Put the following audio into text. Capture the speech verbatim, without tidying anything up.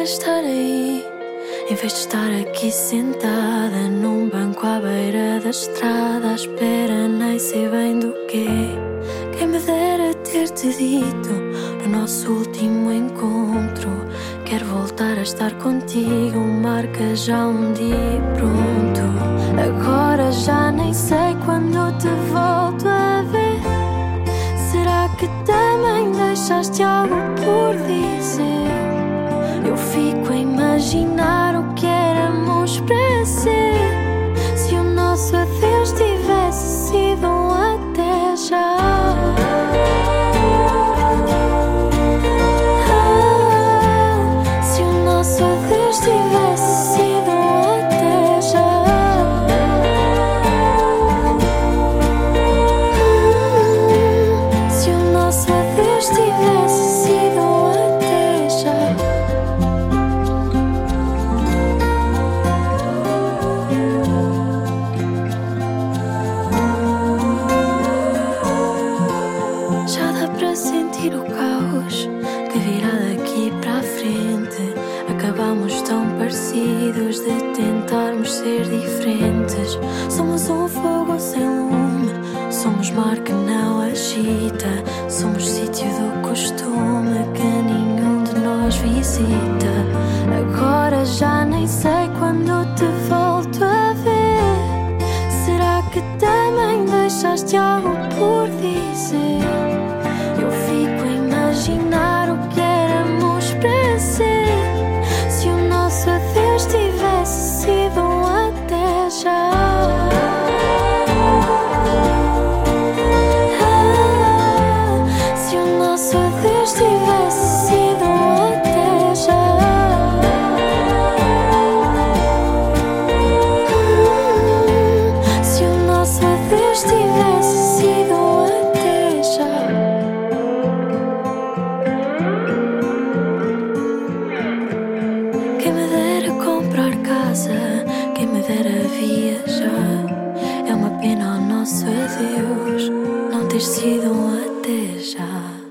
estar aí, em vez de estar aqui sentada num banco à beira da estrada, à espera nem sei bem do quê. Quem me dera ter-te dito no nosso último encontro: quero voltar a estar contigo, marca já um dia e pronto. Agora já nem sei quando te volto a ver. Será que também deixaste algo por dizer? Eu fico a imaginar o que éramos para ser, se o nosso adeus tivesse sido um até já. Ah, se o nosso adeus tivesse sido um até já. Hum, se o nosso adeus tivesse sido um até já. Já dá para sentir o caos que virá daqui para a frente. Acabamos tão parecidos de tentarmos ser diferentes. Somos um fogo sem lume, somos mar que não agita, somos sítio do costume que nenhum de nós visita. Agora já nem sei quando te volto a ver. Será que também deixaste algo por dizer? Eu fico a imaginar o que éramos para ser, se o nosso adeus tivesse sido um até já. Ah, se o nosso adeus tivesse sido um até já. Hum, se o nosso adeus tivesse sido um até já. Quem me dera comprar casa, quem me dera viajar. É uma pena o nosso adeus não ter sido um até já.